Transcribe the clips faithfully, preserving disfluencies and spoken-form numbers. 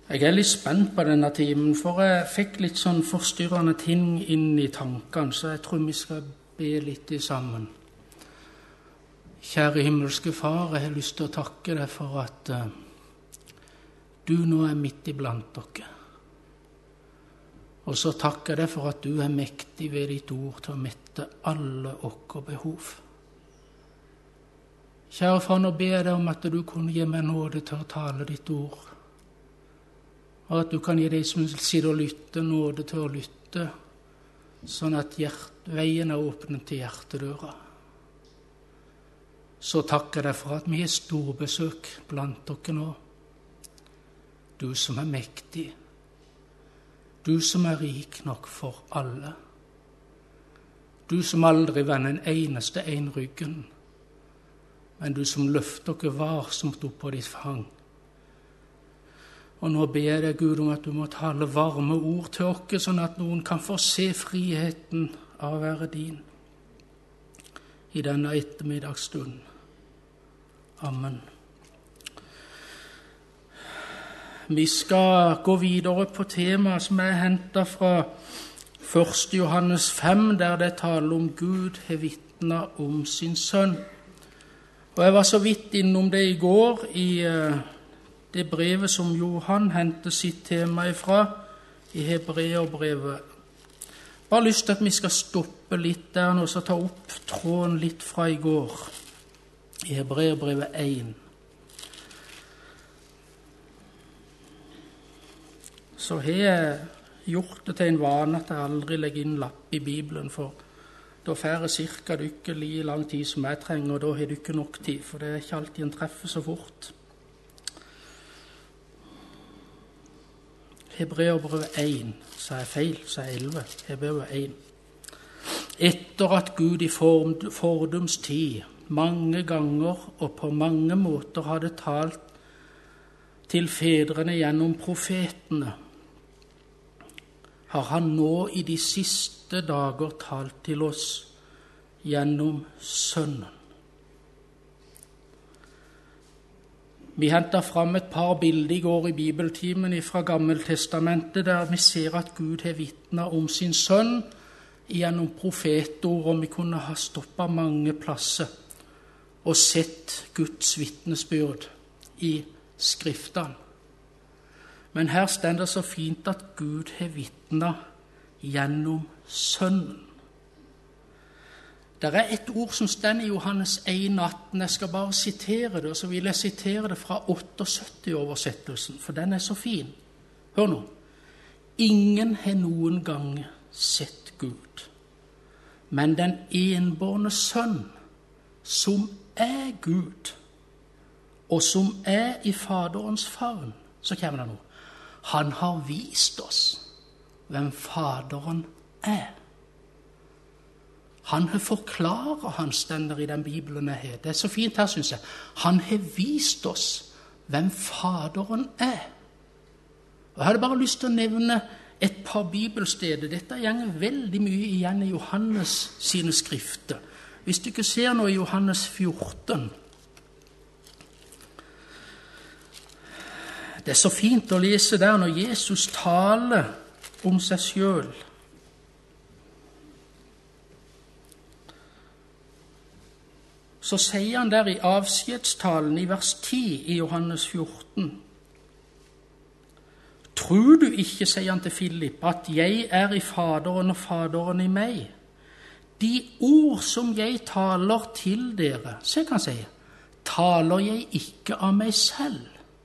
Jeg er litt spent på denne timen, for jeg fikk litt sånn forstyrrende ting inn i tankene, så jeg tror vi skal be litt i sammen. Kjære himmelske Far, jeg har lyst til å takke deg for at uh, du nå er midt iblant dere. Og så takker jeg deg for at du er mektig ved ditt ord til å mette alle våre behov. Kjære Far, nå ber jeg deg om at du kunne gi meg nåde til å tale ditt ord, og at du kan gi deg som sitter og lytter nåde til å lytte, sånn at hjert, veien er åpnet til hjertedøra. Så takker jeg deg for at vi har storbesøk blant dere nå. Du som er mektig, du som er rik nok for alle, du som aldri vender en eneste en ryggen, men du som løfter dere varsomt opp på ditt fang. Og nå ber jeg deg, Gud, om at du må tale varme ord til oss, sånn at noen kan få se friheten av å være din i denne ettermiddagsstunden. Amen. Vi skal gå videre på temaet som er hentet fra første Johannes fem, der det taler om Gud har vitnet om sin sønn. Og jeg var så vidt innom det i går i det brevet som Johan hentet sitt tema ifra, i Hebreerbrevet. Bare lyst til at vi skal stoppe litt der nå, så ta opp tråden litt fra i går, i Hebreerbrevet én. Så har jeg gjort det til en vane at jeg aldri legger inn lapp i Bibelen, for da får jeg cirka dykke like lang tid som jeg trenger, og da har dykke nok tid, for det er ikke alltid en treffer så fort. Hebreerbrevet én, så er jeg feil, så er jeg elleve. Hebreerbrevet én. Etter at Gud i fordums tid mange ganger og på mange måter hadde talt til fedrene gjennom profetene, har han nå i de siste dager talt til oss gjennom Sønnen. Vi hentet fram et par bilder i går i bibeltimen fra Gammeltestamentet, der vi ser at Gud har vitnet om sin sønn gjennom profetord, og vi kunne ha stoppet mange plasser og sett Guds vitnesbyrd i Skriftene. Men her står det så fint at Gud har vitnet gjennom sønnen. Det er et ord som står i Johannes én atten. Jeg skal bare sitere det, og så vil jeg sitere det fra syttiåtte-oversettelsen, for den er så fin. Hør nå. Ingen har noen gang sett Gud, men den enbårne sønn, som er Gud, og som er i Faderens favn, så kommer det nå. Han har vist oss hvem Faderen er. Han har forklaret hans stender i den Bibelen jeg har. Det er så fint her, synes jeg. Han har vist oss hvem Faderen er. Og jeg hadde bare lyst til å nevne et par bibelsteder. Dette gjenger veldig mye igjen i Johannes sine skrifter. Hvis du ikke ser noe i Johannes fjorten. Det er så fint å lese der når Jesus taler om seg selv. Så sier han der i avskjedstalen i vers ti i Johannes fjorten, «Tror du ikke, sier han til Filip, at jeg er i Faderen og Faderen i meg? De ord som jeg taler til dere, se kan jeg si, taler jeg ikke av meg selv.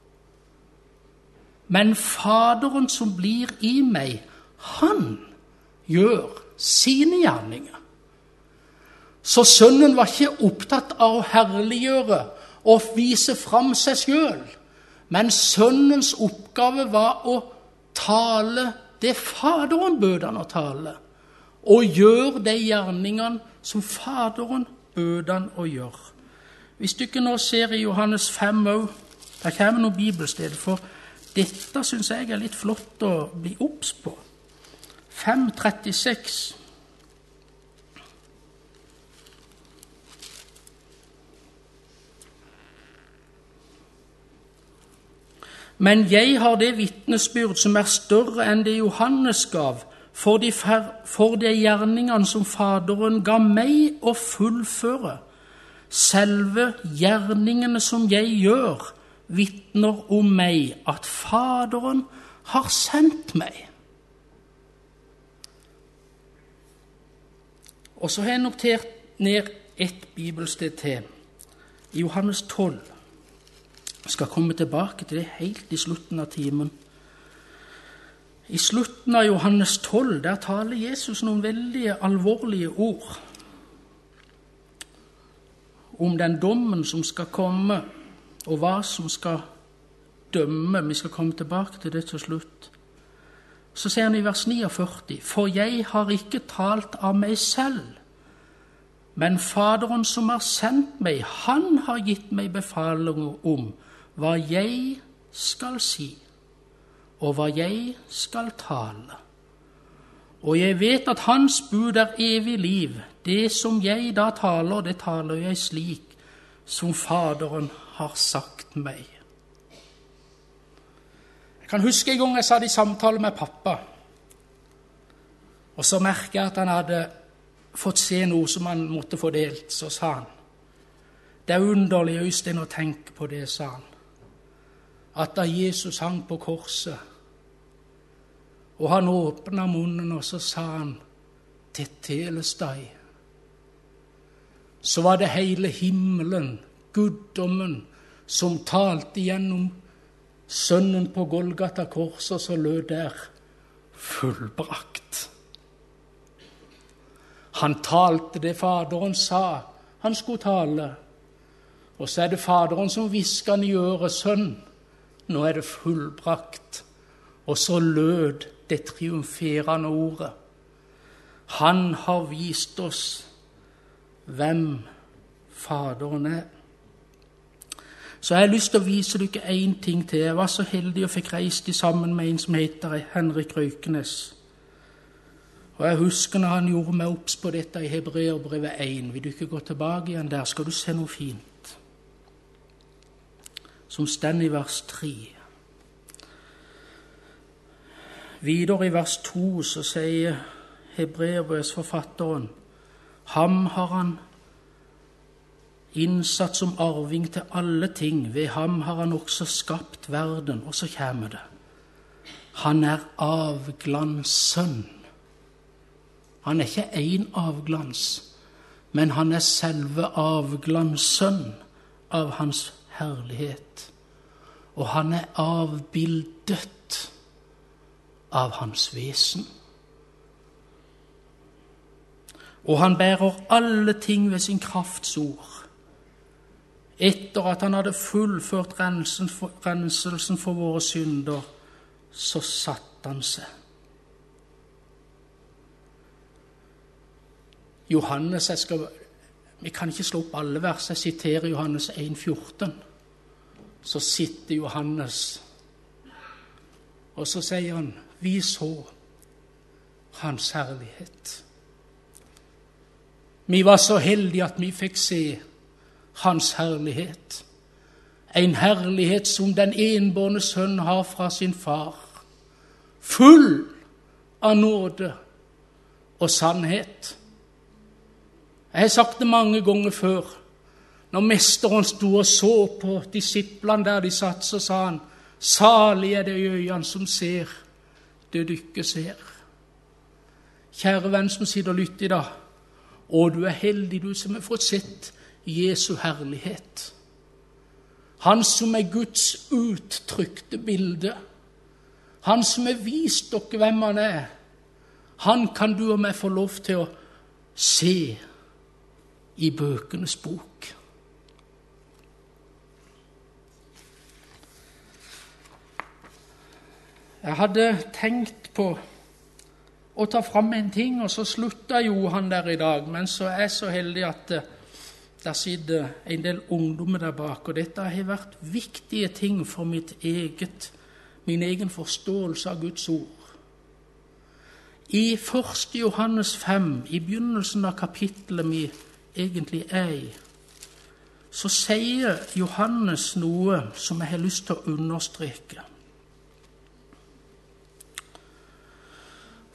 Men Faderen som blir i meg, han gjør sine gjerninger.» Så sønnen var ikke opptatt av å herliggjøre og vise fram seg selv, men sønnens oppgave var å tale det Faderen bød han å tale, og gjøre de gjerningene som Faderen bød han å gjøre. Hvis du ikke nå ser i Johannes fem også, der kommer noen bibelsteder, for dette synes jeg er litt flott å bli obs på. fem trettiseks. Men jeg har det vitnesbyrd som er større enn det Johannes gav, for de, for de gjerningene som Faderen ga meg å fullføre. Selve gjerningene som jeg gjør, vitner om meg at Faderen har sendt meg. Og så har jeg notert ned et bibelsted til, i Johannes tolv. Jeg skal komme tilbake til det helt i slutten av timen. I slutten av Johannes tolv, der taler Jesus noen veldig alvorlige ord om den dommen som skal komme, og hva som skal dømme. Vi skal komme tilbake til det til slutt. Så sier han i vers førtini, for jeg har ikke talt av meg selv, men Faderen som har sendt meg, han har gitt meg befaling om hva jeg skal si, og hva jeg skal tale. Og jeg vet at hans bud er evig liv. Det som jeg da taler, det taler jeg slik som Faderen har sagt meg. Jeg kan huske en gang jeg satt i samtale med pappa, og så merket jeg at han hadde fått se noe som han måtte få delt. Så sa han, det er underlig, Øystein, å tenke på det, sa han, at da Jesus hang på korset, og han åpnet munnen, og så sa han, tetelestai, så var det hele himmelen, guddommen, som talte gjennom sønnen på Golgata korset, og så lød der fullbrakt. Han talte det Faderen sa han skulle tale, og så er det Faderen som hvisker han i øret, sønn, nå er det fullbrakt. Og så lød det triumferende ordet. Han har vist oss hvem Faderen er. Så jeg har lyst til å vise dere en ting til. Jeg var så heldig og fikk reist sammen med en som heter Henrik Røykenes. Og jeg husker når han gjorde meg opps på dette i Hebreerbrevet én. Vil du ikke gå tilbake igjen der, skal du se noe fint. Som stender i vers tre. Videre i vers to så sier Hebreerbrevets forfatteren, ham har han innsatt som arving til alle ting. Ved ham har han også skapt verden. Og så kommer det. Han er avglansen. Han er ikke en avglans, men han er selve avglansen av hans herlighet. Og han er avbildet av hans vesen. Og han bærer alle ting ved sin krafts ord. Etter at han hadde fullført renselsen for våre synder, så satt han seg. Johannes, jeg skal, vi kan ikke slå opp alle vers, jeg siterer Johannes én fjorten. Så sitter Johannes, og så sier han, vi så hans herlighet. Vi var så heldige at vi fikk se hans herlighet. En herlighet som den enbårne sønn har fra sin far. Full av nåde og sannhet. Jeg har sagt det mange ganger før. Når mesteren sto og så på disiplene der de satt, så sa han, salig er det øynene som ser det du ikke ser. Kjære venn som sitter og lytter i dag, og du er heldig du som har fått sett Jesu herlighet. Han som er Guds uttrykte bilde. Han som har vist dere hvem han er. Han kan du og meg få lov til å se i bøkenes bok. Jeg hadde tenkt på å ta fram en ting, og så slutta jo han der i dag, men så er jeg så heldig at der sitter en del ungdommer der bak, og dette har vært viktige ting for mitt eget, min egen forståelse av Guds ord. I første Johannes fem, i begynnelsen av kapittelet vi egentlig er i, så sier Johannes noe som jeg har lyst til å understreke.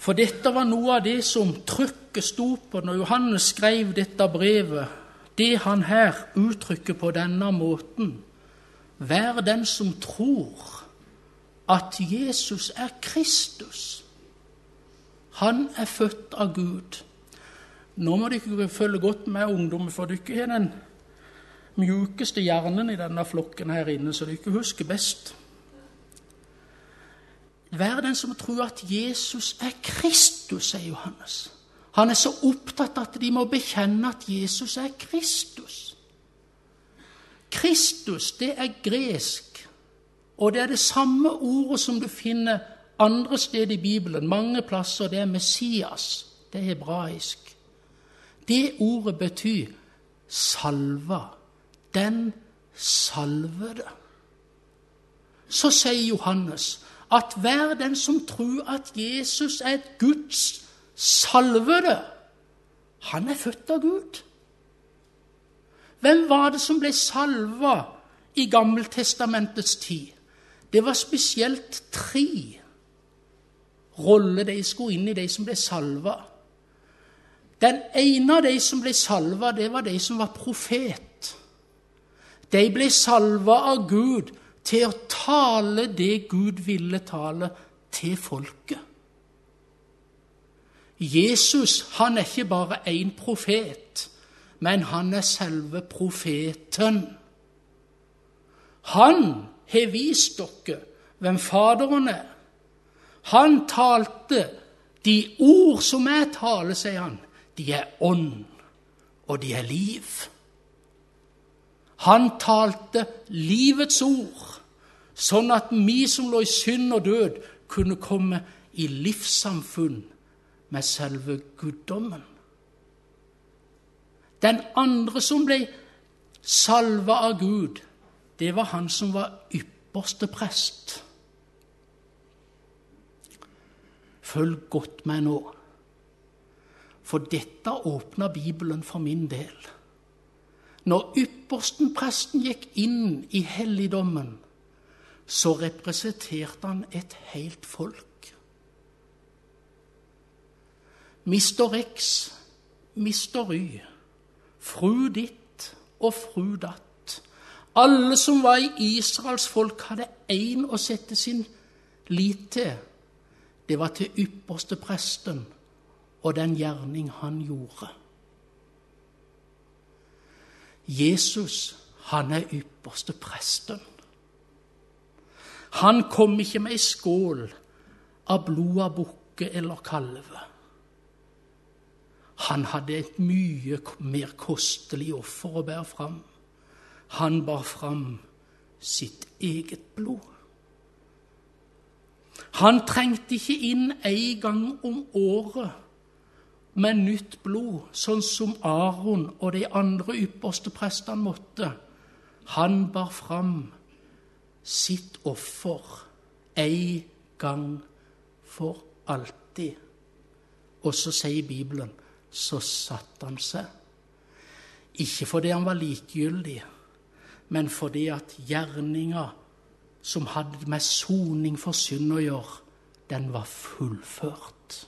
For dette var noe av det som trykket sto på når Johannes skrev dette brevet. Det han her uttrykker på denne måten. Vær den som tror at Jesus er Kristus. Han er født av Gud. Nå må dere følge godt med, ungdom, for dere har den mjukeste hjernen i denne flokken her inne, så dere husker best. Vær den som tror at Jesus er Kristus, sier Johannes. Han er så opptatt at de må bekjenne at Jesus er Kristus. Kristus, det er gresk, og det er det samme ordet som du finner andre steder i Bibelen, mange plasser, det er Messias, det er hebraisk. Det ordet betyr salva, den salvede. Så sier Johannes at hver den som tror at Jesus er et Guds salvede, han er født av Gud. Hvem var det som ble salva i Gammeltestamentets tid? Det var spesielt tre roller de skulle inn i, de som ble salva. Den ene av de som ble salva, det var de som var profet. De ble salva av Gud til å tale det Gud ville tale til folket. Jesus, han er ikke bare en profet, men han er selve profeten. Han har vist dere hvem Faderen er. Han talte de ord som jeg taler, sier han. De er ånd, og de er liv. Han talte livets ord, sånn at vi som lå i synd og død kunne komme i livssamfunn med selve guddommen. Den andre som ble salva av Gud, det var han som var ypperste prest. Følg godt med nå, for dette åpner Bibelen for min del. Når yppersten presten gikk inn i helligdommen, så representerte han et helt folk. mister X, mister Y, fru ditt og fru datt. Alle som var i Israels folk hadde en å sette sin lit til. Det var til ypperste presten og den gjerning han gjorde. Jesus, han er ypperste presten. Han kom ikke med en skål av blod av bukke eller kalve. Han hadde et mye mer kostelig offer å bære fram. Han bar fram sitt eget blod. Han trengte ikke inn en gang om året med nytt blod, sånn som Aaron og de andre ypperste prestene måtte. Han bar fram sitt offer en gang for alltid. Og så sier Bibelen, så satt han seg. Ikke fordi han var likegyldig, men fordi at gjerninga som hadde med soning for synd å gjøre, den var fullført.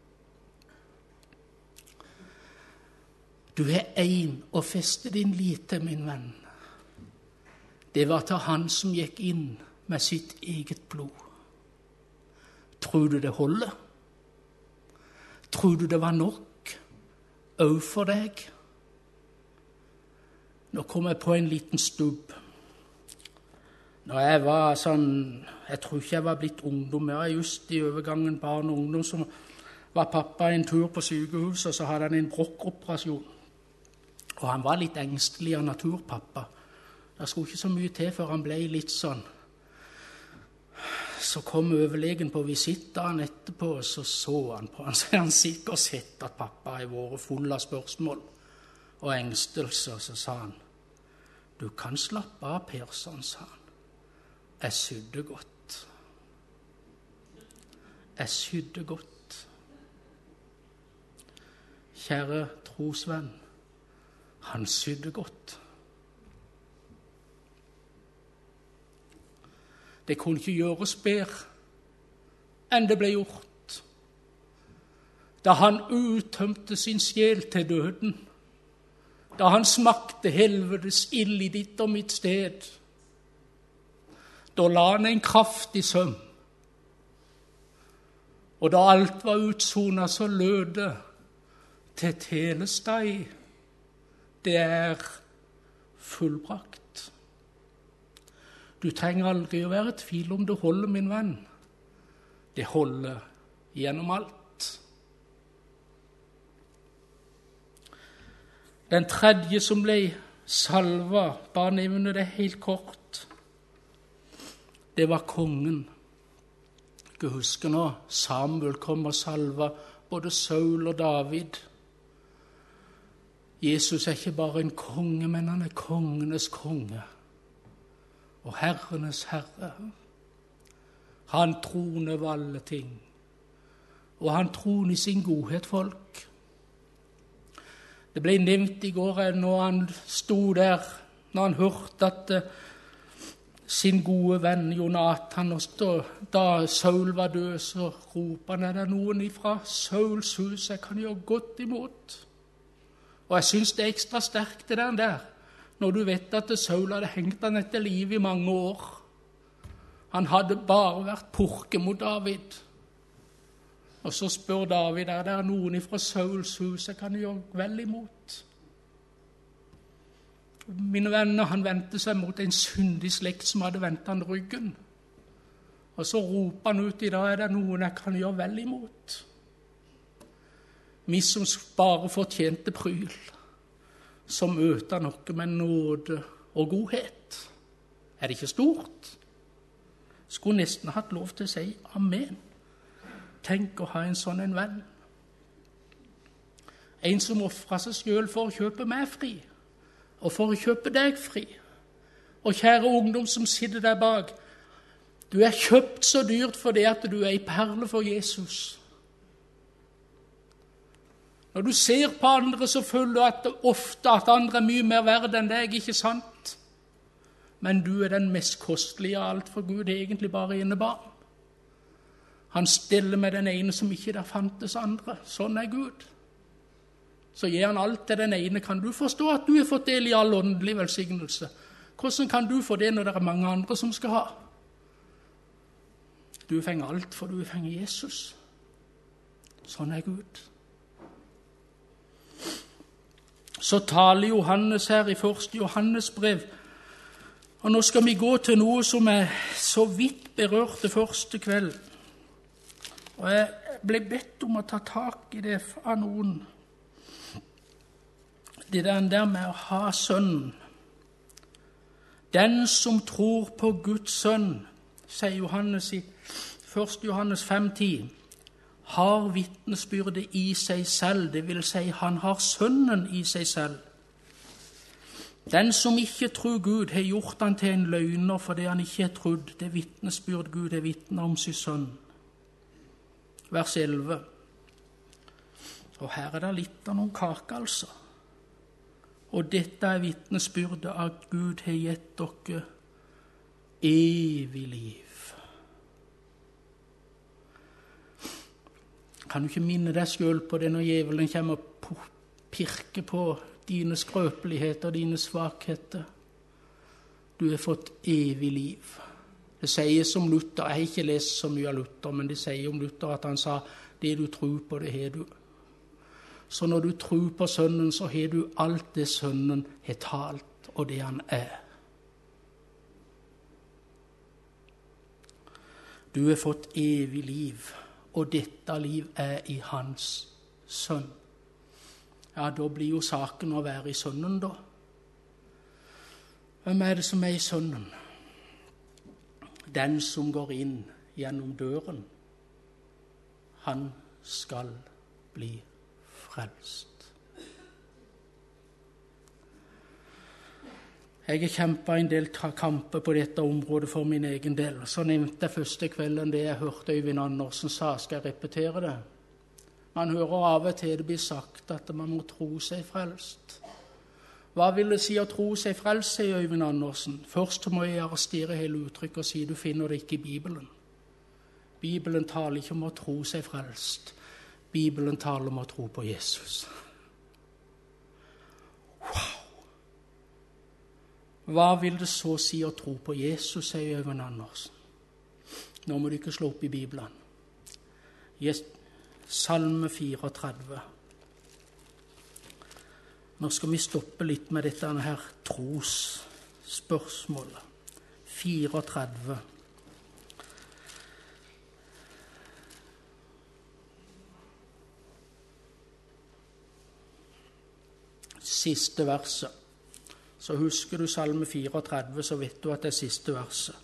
Du har en å feste din lit til, min venn. Det var til han som gikk inn med sitt eget blod. Tror du det holder? Tror du det var nok også for deg? Nå kom jeg på en liten stubb. Når jeg var sånn, jeg tror ikke jeg var blitt ungdom, jeg var just i overgangen barn og ungdom, så var pappa en tur på sykehuset, og så hadde han en brokkoperasjon. Og han var litt engstelig av natur, pappa. Det skulle ikke så mye til før han ble litt sånn. Så kom overlegen på visitt dagen etterpå, og så så han på han. Så han sikkert sett at pappa har vært full av spørsmål og engstelse. Så sa han, du kan slappe av, Persson, sa han. Jeg sydde godt. Jeg sydde godt. Kjære trosvenn, han sydde godt. Det kunne ikke gjøres bedre enn det ble gjort. da han uttømte sin sjel til døden, da han smakte helvetes ild i ditt og mitt sted, da la han en kraftig søvn. Og da alt var utsonet, så lød det til telestai, det er fullbrakt. Du trenger aldri å være i tvil om det holder, min venn. Det holder gjennom alt. Den tredje som ble salva, bare nevne det helt kort, det var kongen. Jeg husker nå, Samuel kom og salva både Saul og David. Jesus er ikke bare en konge, men han er kongenes konge og herrenes herre. Han troner over alle ting, og han troner i sin godhet, folk. Det ble nevnt i går når han sto der, når han hørte at uh, sin gode venn Jonathan, og stå, da Saul var død, så ropte han, er det noen ifra Sauls hus jeg kan gjøre godt imot? Og jeg synes det er ekstra sterkt det der, når du vet at Saul hadde hengt han etter liv i mange år. Han hadde bare vært purke mot David. Og så spør David, er det noen fra Sauls hus jeg kan gjøre vel imot? Mine venner, han vendte seg mot en syndig slekt som hadde vendt han ryggen. Og så roper han ut i dag, er det noen jeg kan gjøre vel imot? Vi som bare fortjente pryl, som møter noe med nåde og godhet. Er det ikke stort? Skulle nesten hatt lov til å si amen. Tenk å ha en sånn en venn. En som offrer seg selv for å kjøpe meg fri, og for å kjøpe deg fri. Og kjære ungdom som sitter der bak, du er kjøpt så dyrt for det at du er i perle for Jesus. Når du ser på andre, så føler du at ofte at andre er mye mer verd enn deg, ikke sant? Men du er den mest kostelige av alt, for Gud er egentlig bare ene barn. Han stiller med den ene som ikke der fantes andre. Sånn er Gud. Så gir han alt til den ene. Kan du forstå at du har fått del i all åndelig velsignelse? Hvordan kan du få det når det er mange andre som skal ha? Du fenger alt, for du fenger Jesus. Sånn er Gud. Så taler Johannes her i første Johannes brev. Og nå skal vi gå til noe som er så vidt berørt det første kveld. Og jeg ble bedt om å ta tak i det av noen. Det der med å ha sønnen. Den som tror på Guds sønn, sier Johannes i første Johannes fem ti, har vitnesbyrdet i seg selv, det vil si han har sønnen i seg selv. Den som ikke tror Gud har gjort han til en løgner fordi han ikke har trodd det vitnesbyrd Gud er vitne om sin sønn. Vers elleve. Og her er det litt av noen kake, altså. Og dette er vitnesbyrdet at Gud har gitt dere evig liv. Kan du ikke minne deg selv på det når djevelen kommer og pirker på dine skrøpeligheter og dine svakheter? Du har fått evig liv. Det sier som Luther, jeg har ikke lest så mye av Luther, men det sier om Luther at han sa, det du tror på, det har du. Så når du tror på sønnen, så har du alt det sønnen har talt, og det han er. Du har fått evig liv. Og dette liv er i hans sønn. Ja, da blir jo saken å være i sønnen, da. Hvem er det som er i sønnen? Den som går inn gjennom døren, han skal bli frelst. Jeg har kjempet en del kamper på dette området for min egen del. Så nevnte jeg første kvelden det jeg hørte Øyvind Andersen sa. Skal jeg repetere det? Man hører av og til det blir sagt at man må tro seg frelst. Hva vil det si å tro seg frelst, sier Øyvind Andersen. Først må jeg arrestere hele uttrykket og si du finner det ikke i Bibelen. Bibelen taler ikke om å tro seg frelst. Bibelen taler om å tro på Jesus. Wow! Hva vil det så si å tro på Jesus, sier Øyvind Andersen. Nå må du ikke slå opp i Bibelen. Salme trettifire. Nå skal vi stoppe litt med dette her trosspørsmålet. trettifire. Siste verset. Så husker du Salme trettifire, så vet du at det er siste verset.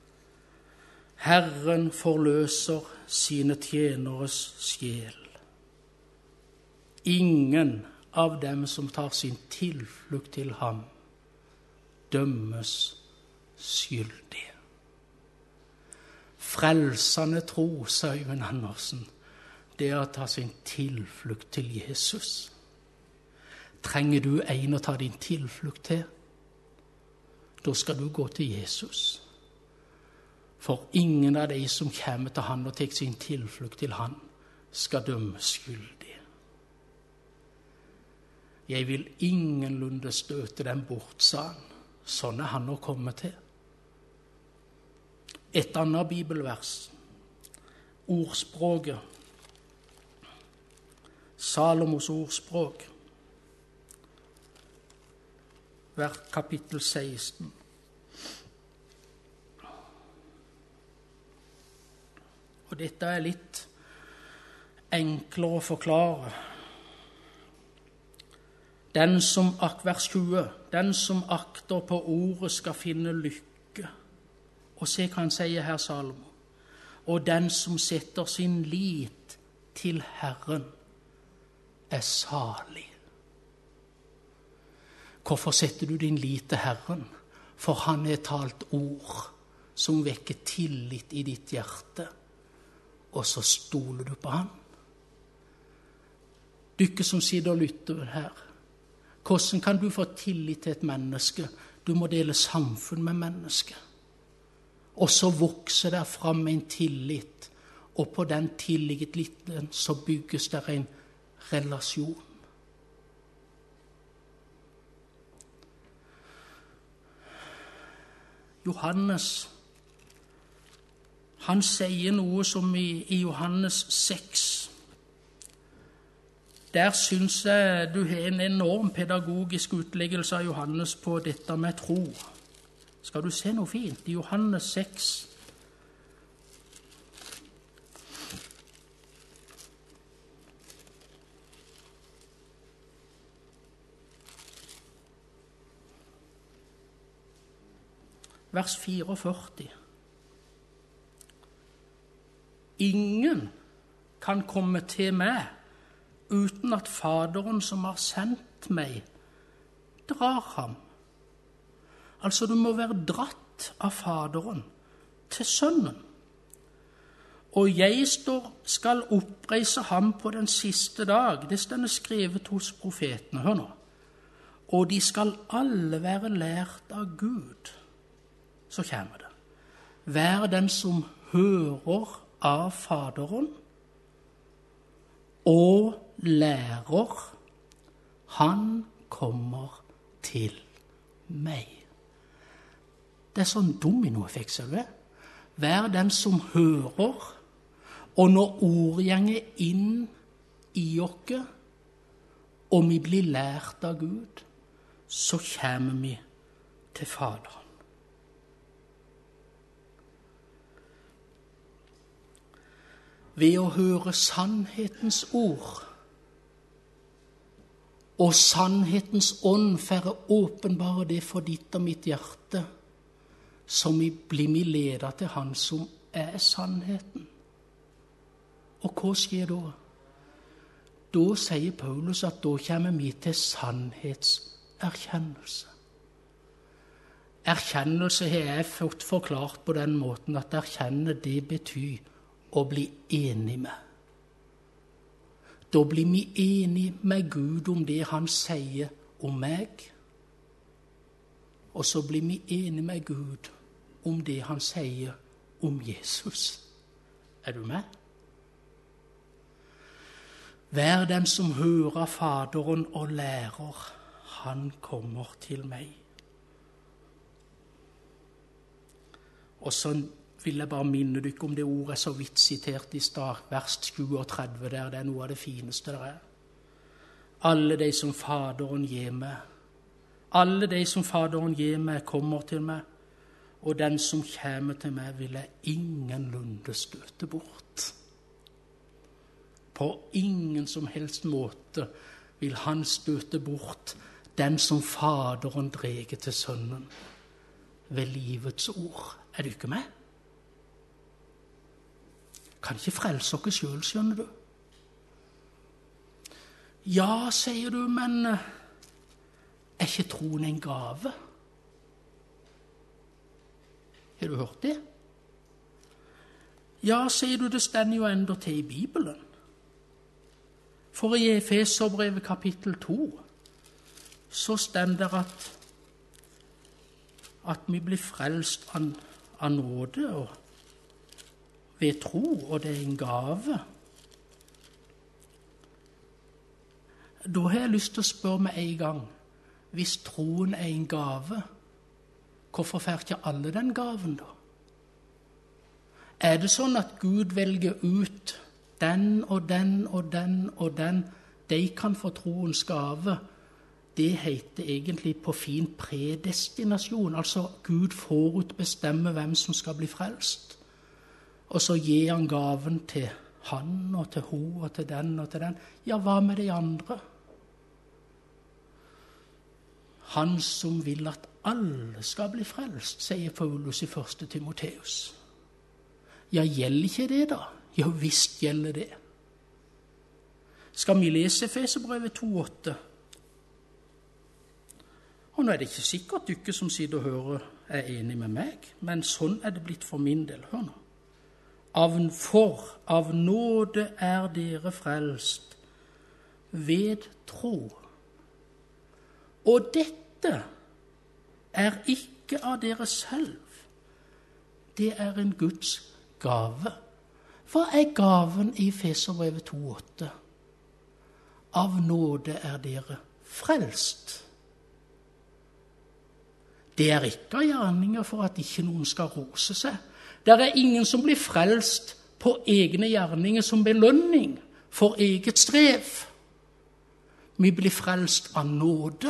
Herren forløser sine tjeneres sjel. Ingen av dem som tar sin tilflukt til ham, dømmes skyldig. Frelsende tro, sa Øyvind Andersen, det er å ta sin tilflukt til Jesus. Trenger du en å ta din tilflukt til? Da skal du gå til Jesus. For ingen av de som kommer til han og tar sin tilflukt til han, skal dømmes skyldig. Jeg vil ingenlunde støte dem bort, sa han. Sånn er han å komme til. Et annet bibelvers. Ordspråket. Salomos ordspråk. Hvert kapittel seksten. Og dette er litt enklere å forklare. Den som, vers tjue, den som akter på ordet skal finne lykke. Og se hva han sier her, Salomo. Og den som setter sin lit til Herren er salig. Hvorfor setter du din lit til Herren? For han har talt ord som vekker tillit i ditt hjerte. Og så stoler du på han. Dykke som sitter og lytter her. Hvordan kan du få tillit til et menneske? Du må dele samfunn med mennesket. Og så vokser der fram en tillit. Og på den tilliten så bygges der en relasjon. Johannes, han sier noe som i, i Johannes seks. Der synes jeg du har en enorm pedagogisk utleggelse av Johannes på dette med tro. Skal du se noe fint? I Johannes seks. Vers førtifire. Ingen kan komme til meg uten at Faderen som har sendt meg, drar ham. Altså, du må være dratt av Faderen til Sønnen. Og jeg står, skal oppreise ham på den siste dag. Det står skrevet hos profetene. Hør nå. Og de skal alle være lært av Gud. Så kommer det. Vær den som hører av Faderen og lærer, han kommer til meg. Det er sånn dominoeffekt, ser du det? Vær den som hører, og når ordet gjenger inn i oss, og vi blir lært av Gud, så kommer vi til Faderen. Ved å høre sannhetens ord, og sannhetens ånd for å åpenbare det for ditt og mitt hjerte, som vi blir vi ledet til han som er sannheten. Og hva skjer da? Da sier Paulus at da kommer vi til sannhetserkjennelse. Erkjennelse har jeg fått forklart på den måten at erkjenne det betyr å bli enig med. Da blir vi enige med Gud om det han sier om meg. Og så blir vi enige med Gud om det han sier om Jesus. Er du med? Vær den som hører Faderen og lærer, han kommer til meg. Og så vil jeg bare minne dere om det ordet så vidt sitert i start, vers trettini, der det er noe av det fineste der er. Alle de som Faderen gir meg, alle de som Faderen gir meg, kommer til meg, og den som kommer til meg, vil jeg ingenlunde støte bort. På ingen som helst måte vil han støte bort den som Faderen dreger til Sønnen ved livets ord. Er du ikke med? Kan ikke frelse oss selv, skjønner du. Ja, sier du, men er ikke troen en gave? Har du hørt det? Ja, sier du, det stender jo enda til i Bibelen. For i Efeserbrevet kapittel to så stender det at, at vi blir frelst av, av nåde og ved tro, og det er en gave. Da har jeg lyst til å spørre meg en gang, hvis troen er en gave, hvorfor får ikke alle den gaven da? Er det sånn at Gud velger ut den og den og den og den, de kan få troens gave? Det heter egentlig på fin predestinasjon, altså Gud forutbestemmer hvem som skal bli frelst. Og så gir han gaven til han og til hun og til den og til den. Ja, hva med de andre? Han som vil at alle skal bli frelst, sier Paulus i første Timoteus. Ja, gjelder ikke det da? Ja, visst gjelder det. Skal vi lese Efeserbrevet to åtte? Og nå er det ikke sikkert dere som sitter og hører er enig med meg, men sånn er det blitt for min del. Hør nå. Av for av nåde er dere frelst ved tro. Og dette er ikke av dere selv. Det er en Guds gave. Hva er gaven i Efeserbrevet to åtte? Av nåde er dere frelst. Det er ikke av gjerninger for at ikke noen skal rose seg. Det er ingen som blir frelst på egne gjerninger som belønning for eget strev. Vi blir frelst av nåde,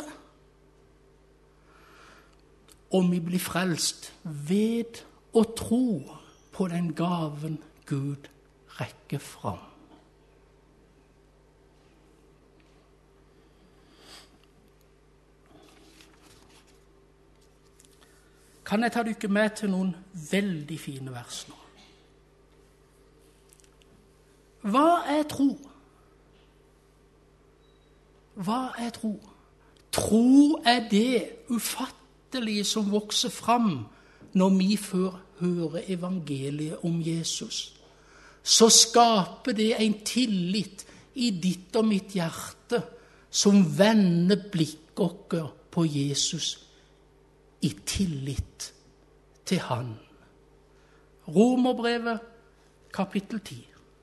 og vi blir frelst ved å tro på den gaven Gud rekker fram. Kan jeg ta dere med til noen veldig fine vers nå? Hva er tro? Hva er tro? Tro er det ufattelige som vokser fram når vi får høre evangeliet om Jesus. Så skaper det en tillit i ditt og mitt hjerte som vender blikket vårt på Jesus i tillit til han. Romerbrevet kapittel ti.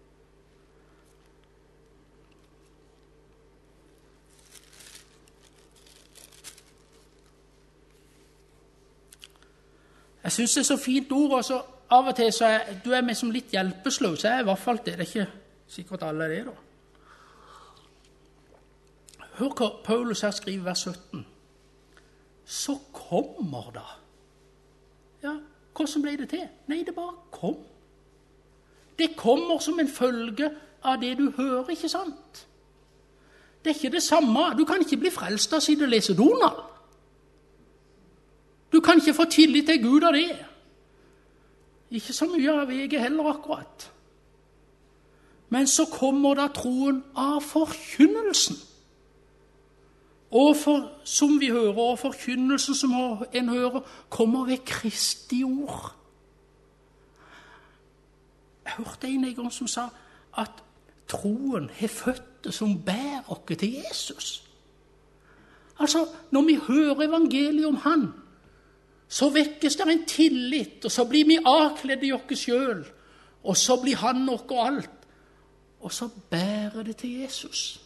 Jeg synes det er så fint ord, og så av og til så er du er med som litt hjelpeløs, så er i hvert fall det. Det er ikke sikkert alle er det da. Hør hva Paulus her skriver vers sytten. Så kommer da. Ja, hvordan ble det til? Nei, det bare kom. Det kommer som en følge av det du hører, ikke sant? Det er ikke det samme. Du kan ikke bli frelst av siden du leser Donald. Du kan ikke få tillit til Gud av det. Ikke så mye av veget heller akkurat. Men så kommer da troen av forkynnelsen. Og for, som vi hører, og forkynnelsen som en hører, kommer ved Kristi ord. Jeg hørte en en gang som sa at troen har føtter som bærer oss til Jesus. Altså, når vi hører evangeliet om han, så vekkes det en tillit, og så blir vi avkledd i oss selv, og så blir han noe og alt. og så bære det til Jesus.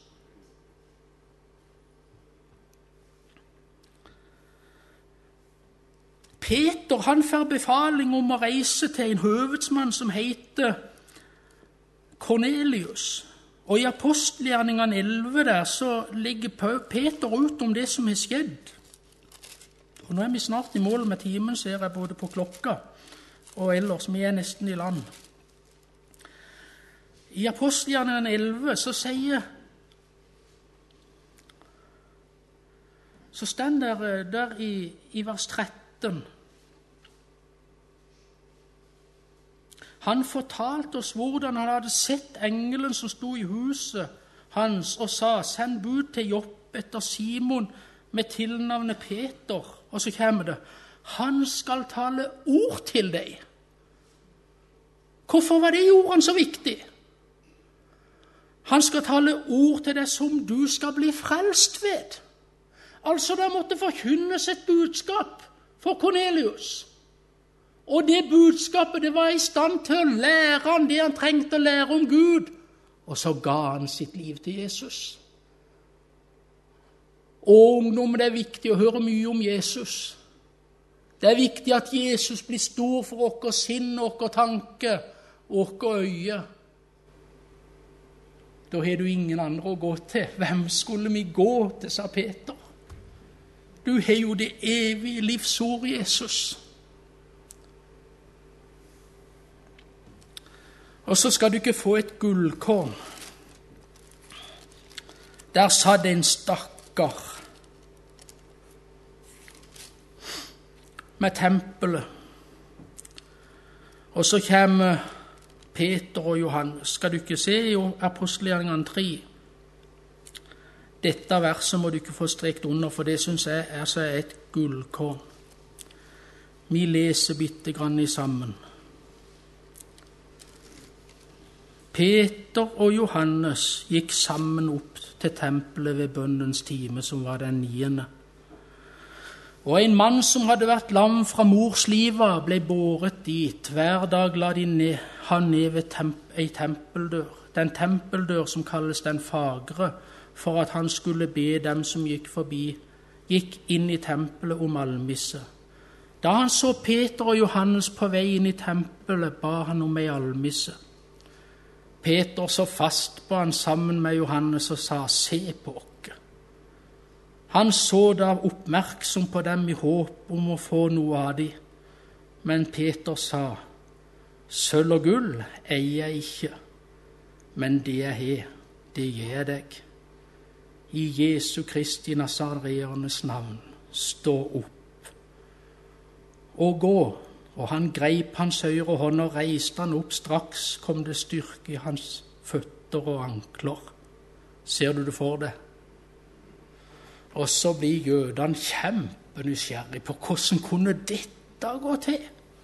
Peter, han får befaling om å reise til en høvedsmann som heter Kornelius. Og i apostelgjerningene elleve der så ligger Peter ut om det som har skjedd. Og nå er vi snart i mål med timen, ser jeg både på klokka og ellers. Vi er nesten i land. I apostelgjerningene elleve så sier så stender der, der i, i vers tretten. Han fortalte oss hvordan han hadde sett engelen som sto i huset hans og sa, send bud til Joppe etter Simon med tilnavnet Peter. Og så kommer det, han skal tale ord til deg. Hvorfor var det ordene så viktig? Han skal tale ord til deg som du skal bli frelst ved. Altså det måtte forkynnes et budskap for Kornelius. Og det budskapet, det var i stand til å lære han det han trengte å lære om Gud. Og så ga han sitt liv til Jesus. Og ungdom, det er viktig å høre mye om Jesus. Det er viktig at Jesus blir stor for oss sinn, oss tanke, oss øye. Da har du ingen andre å gå til. Hvem skulle vi gå til, sa Peter. Du har jo det evige livsord, Jesus. Og så skal du ikke få et gullkorn. Der satt en stakkar med tempelet. Og så kommer Peter og Johannes. Skal du ikke se i apostelgjerningene tre? Dette verset må du ikke få strekt under, for det synes jeg er så et gullkorn. Vi leser bitte grann i sammen. Peter og Johannes gikk sammen opp til tempelet ved bønnens time, som var den niende. Og en mann som hadde vært lam fra mors liva, ble båret dit. Hver dag la de ned, han ned ved temp ei tempeldør, den tempeldør som kalles den fagre, for at han skulle be dem som gikk forbi, gikk inn i tempelet om almisse. Da han så Peter og Johannes på vei inn i tempelet, ba han om ei almisse. Peter så fast på han sammen med Johannes og sa, se på oss. Han så da oppmerksom på dem i håp om å få noe av dem. Men Peter sa, sølv og gull eier jeg ikke, men det jeg har, det gir jeg deg. I Jesu Kristi Nazareernes navn, stå opp og gå. Og han greip hans høyre hånd og reiste han opp. Straks kom det styrke i hans føtter og ankler. Ser du det for deg? Og så blir jødene kjempenysgjerrig på hvordan kunne dette gå til.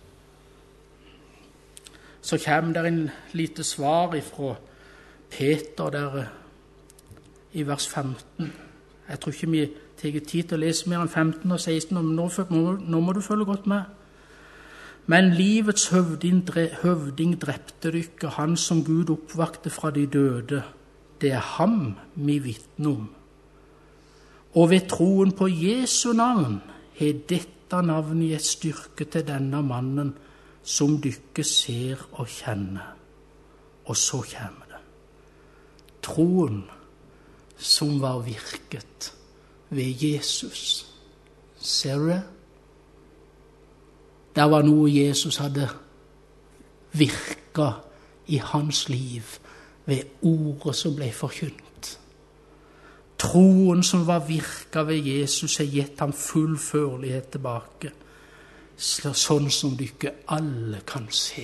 Så kommer det en lite svar fra Peter der i vers femten. Jeg tror ikke vi tar tid til å lese mer enn femten og seksten, men nå, nå, nå må du følge godt med. Men livets høvding, høvding drepte dykke, han som Gud oppvakte fra de døde. Det er ham vi vitner om. Og ved troen på Jesu navn har dette navnet gitt styrke til denne mannen som dykke ser og kjenner. Og så kommer det. Troen som var virket ved Jesus. Ser du det? Det var noe Jesus hadde virket i hans liv ved ordet som ble forkynt. Troen som var virket ved Jesus har gitt ham full førlighet tilbake, sånn som dere alle kan se.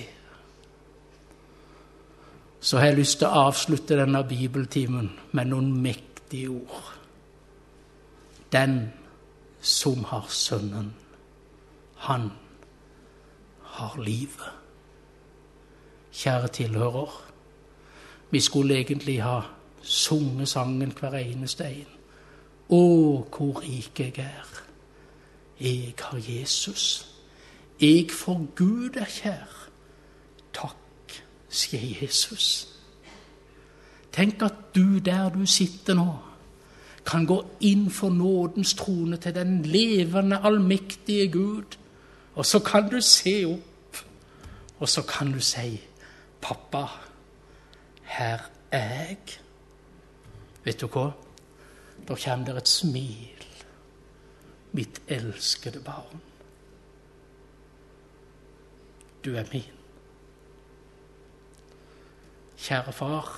Så har jeg lyst til å avslutte denne bibeltimen med noen mektige ord. Den som har sønnen, han har livet. Kjære tilhører, vi skulle egentlig ha sunget sangen hver eneste en. Å, hvor rik jeg er. Jeg har Jesus. Jeg for Gud er kjær. Takk, sier Jesus. Tenk at du der du sitter nå, kan gå inn for nådens trone til den levende, allmektige Gud. Og så kan du se opp, og så kan du si, pappa, her er jeg. Vet du hva? Da kommer det et smil, mitt elskede barn. Du er min. Kjære far,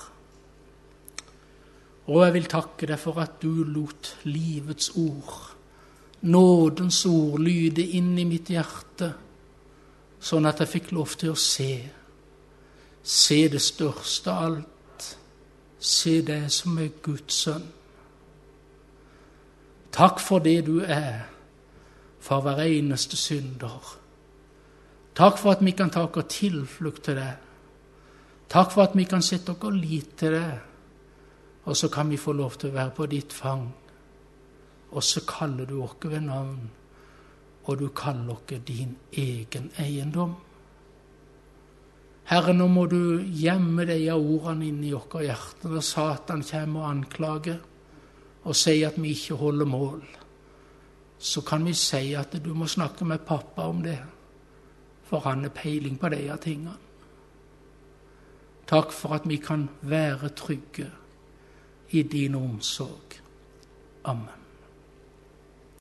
og jeg vil takke deg for at du lot livets ord, nådens ord, lyde inn i mitt hjerte, sånn at jeg fikk lov til å se, se det største av alt, se det som er Guds sønn. Takk for det du er, for hver eneste synder. Takk for at vi kan ta oss tilflukt til det. Takk for at vi kan sette oss lit til det. Og så kan vi få lov til å være på ditt fang. Og så kaller du oss ved navn, og du kaller oss din egen eiendom. Herre, nå må du gjemme deg av ordene inn i våre hjerter, når Satan kommer og anklager, og sier at vi ikke holder mål. Så kan vi si at du må snakke med pappa om det, for han er peiling på de tingene. Takk for at vi kan være trygge i din omsorg. Amen.